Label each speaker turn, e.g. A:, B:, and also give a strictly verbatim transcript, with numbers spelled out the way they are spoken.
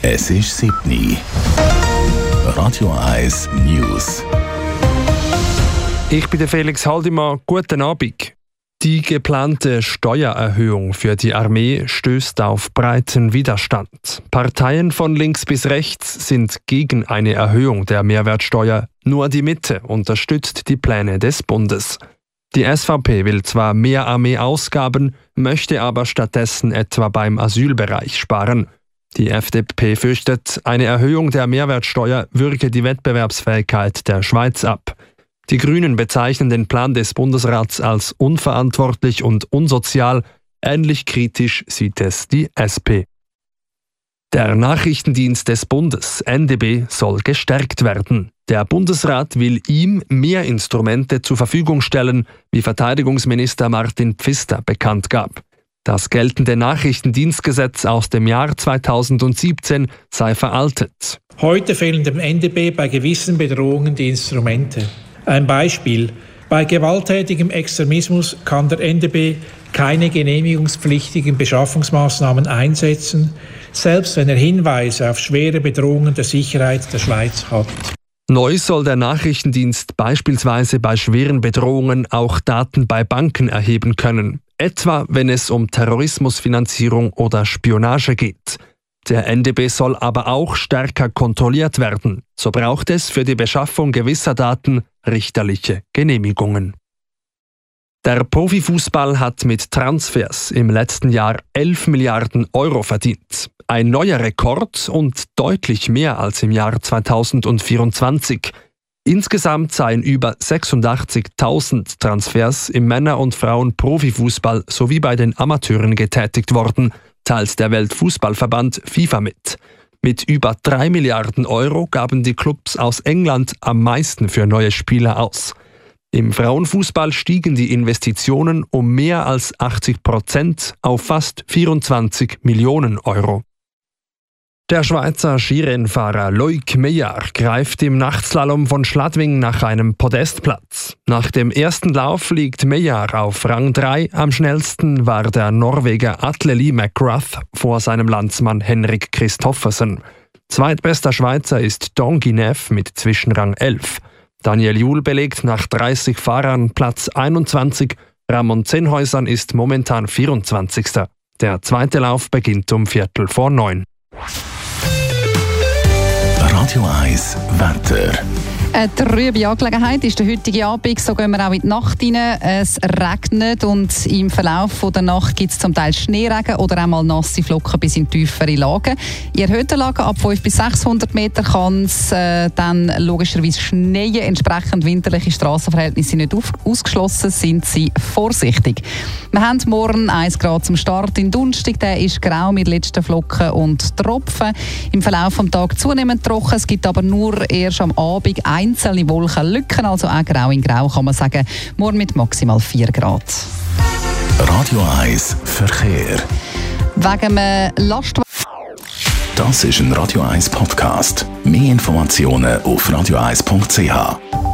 A: Es ist sieben Uhr. Radio eins News.
B: Ich bin der Felix Haldimann. Guten Abend. Die geplante Steuererhöhung für die Armee stößt auf breiten Widerstand. Parteien von links bis rechts sind gegen eine Erhöhung der Mehrwertsteuer. Nur die Mitte unterstützt die Pläne des Bundes. Die S V P will zwar mehr Armeeausgaben, möchte aber stattdessen etwa beim Asylbereich sparen. Die F D P fürchtet, eine Erhöhung der Mehrwertsteuer würge die Wettbewerbsfähigkeit der Schweiz ab. Die Grünen bezeichnen den Plan des Bundesrats als unverantwortlich und unsozial. Ähnlich kritisch sieht es die S P. Der Nachrichtendienst des Bundes, N D B, soll gestärkt werden. Der Bundesrat will ihm mehr Instrumente zur Verfügung stellen, wie Verteidigungsminister Martin Pfister bekannt gab. Das geltende Nachrichtendienstgesetz aus dem Jahr zweitausendsiebzehn sei veraltet.
C: Heute fehlen dem N D B bei gewissen Bedrohungen die Instrumente. Ein Beispiel: Bei gewalttätigem Extremismus kann der N D B keine genehmigungspflichtigen Beschaffungsmaßnahmen einsetzen, selbst wenn er Hinweise auf schwere Bedrohungen der Sicherheit der Schweiz hat.
B: Neu soll der Nachrichtendienst beispielsweise bei schweren Bedrohungen auch Daten bei Banken erheben können, etwa wenn es um Terrorismusfinanzierung oder Spionage geht. Der N D B soll aber auch stärker kontrolliert werden. So braucht es für die Beschaffung gewisser Daten richterliche Genehmigungen. Der Profifußball hat mit Transfers im letzten Jahr elf Milliarden Euro verdient. Ein neuer Rekord und deutlich mehr als im Jahr zweitausendvierundzwanzig. Insgesamt seien über sechsundachtzigtausend Transfers im Männer- und Frauen-Profifußball sowie bei den Amateuren getätigt worden, teilt der Weltfußballverband FIFA mit. Mit über drei Milliarden Euro gaben die Clubs aus England am meisten für neue Spieler aus. Im Frauenfußball stiegen die Investitionen um mehr als achtzig Prozent auf fast vierundzwanzig Millionen Euro. Der Schweizer Skirennfahrer Loic Meillard greift im Nachtslalom von Schladming nach einem Podestplatz. Nach dem ersten Lauf liegt Meillard auf Rang drei. Am schnellsten war der Norweger Atle Lee McGrath vor seinem Landsmann Henrik Kristoffersen. Zweitbester Schweizer ist Don Guinev mit Zwischenrang elf. Daniel Juhl belegt nach dreißig Fahrern Platz einundzwanzig. Ramon Zenhäusern ist momentan vierundzwanzigster. Der zweite Lauf beginnt um Viertel vor neun.
A: Radio eins Wetter.
D: Eine trübe Angelegenheit ist der heutige Abend, so gehen wir auch in die Nacht rein. Es regnet und im Verlauf der Nacht gibt es zum Teil Schneeregen oder auch mal nasse Flocken bis in tiefere Lagen. In erhöhten Lagen ab fünfhundert bis sechshundert Meter kann es äh, dann logischerweise schneien. Entsprechend winterliche Strassenverhältnisse sind nicht auf, ausgeschlossen, sind Sie vorsichtig. Wir haben morgen eins Grad zum Start in Dunstig, der ist grau mit letzten Flocken und Tropfen. Im Verlauf des Tages zunehmend trocken, es gibt aber nur erst am Abend einzelne Wolkenlücken, also auch grau in grau kann man sagen. Morgen mit maximal vier Grad.
A: Radio eins Verkehr.
D: Wegen einem Lastwagen.
A: Das ist ein Radio eins Podcast. Mehr Informationen auf radio eins punkt c h.